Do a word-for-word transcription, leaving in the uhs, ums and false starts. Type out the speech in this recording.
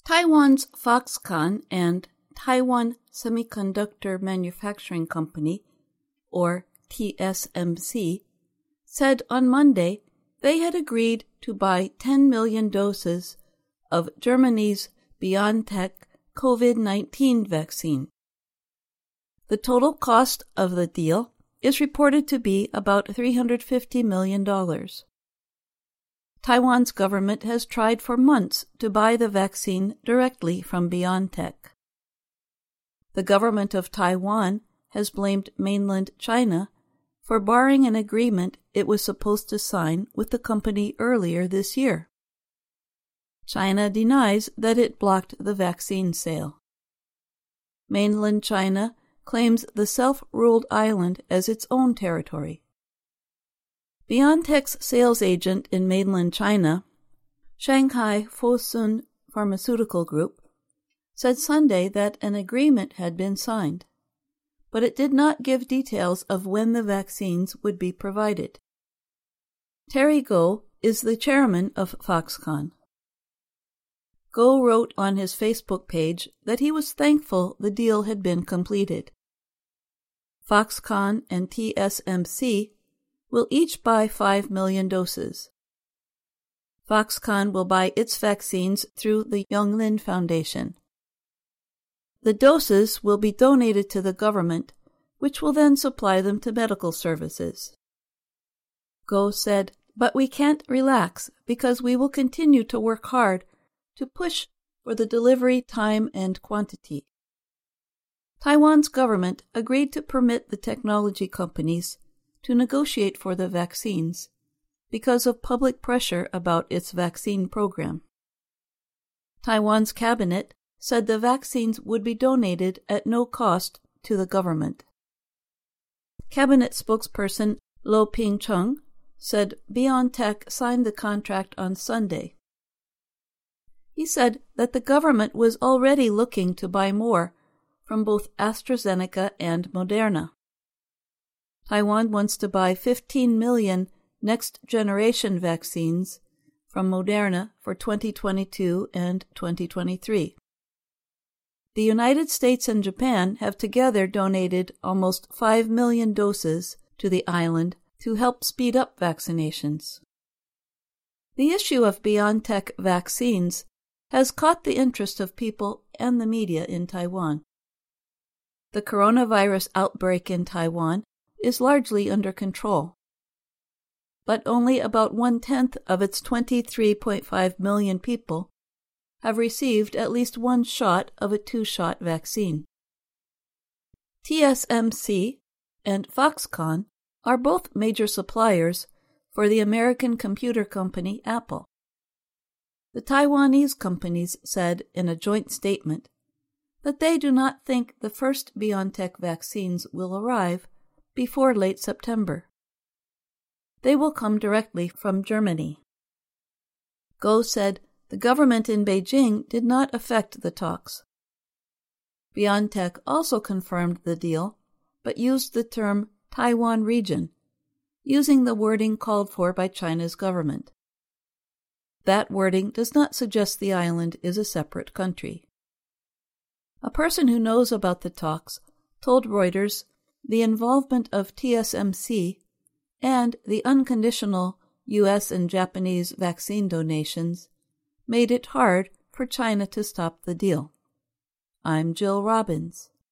Taiwan's Foxconn and Taiwan Semiconductor Manufacturing Company, or T S M C, said on Monday they had agreed to buy ten million doses of Germany's BioNTech COVID nineteen vaccine. The total cost of the deal is reported to be about three hundred fifty million dollars. Taiwan's government has tried for months to buy the vaccine directly from BioNTech. The government of Taiwan has blamed mainland China for barring an agreement it was supposed to sign with the company earlier this year. China denies that it blocked the vaccine sale. Mainland China claims the self-ruled island as its own territory. BioNTech's sales agent in mainland China, Shanghai Fosun Pharmaceutical Group, said Sunday that an agreement had been signed, but it did not give details of when the vaccines would be provided. Terry Gou is the chairman of Foxconn. Gou wrote on his Facebook page that he was thankful the deal had been completed. Foxconn and T S M C will each buy five million doses. Foxconn will buy its vaccines through the Yonglin Foundation. The doses will be donated to the government, which will then supply them to medical services. Gou said, "But we can't relax because we will continue to work hard to push for the delivery time and quantity." Taiwan's government agreed to permit the technology companies to negotiate for the vaccines because of public pressure about its vaccine program. Taiwan's cabinet said the vaccines would be donated at no cost to the government. Cabinet spokesperson Lo Ping-chung said BioNTech signed the contract on Sunday. He said that the government was already looking to buy more from both AstraZeneca and Moderna. Taiwan wants to buy fifteen million next-generation vaccines from Moderna for twenty twenty-two and twenty twenty-three. The United States and Japan have together donated almost five million doses to the island to help speed up vaccinations. The issue of BioNTech vaccines has caught the interest of people and the media in Taiwan. The coronavirus outbreak in Taiwan is largely under control, but only about one-tenth of its twenty-three point five million people have received at least one shot of a two-shot vaccine. T S M C and Foxconn are both major suppliers for the American computer company Apple. The Taiwanese companies said in a joint statement that they do not think the first BioNTech vaccines will arrive before late September. They will come directly from Germany. Gou said the government in Beijing did not affect the talks. BioNTech also confirmed the deal, but used the term Taiwan region, using the wording called for by China's government. That wording does not suggest the island is a separate country. A person who knows about the talks told Reuters the involvement of T S M C and the unconditional U S and Japanese vaccine donations made it hard for China to stop the deal. I'm Jill Robbins.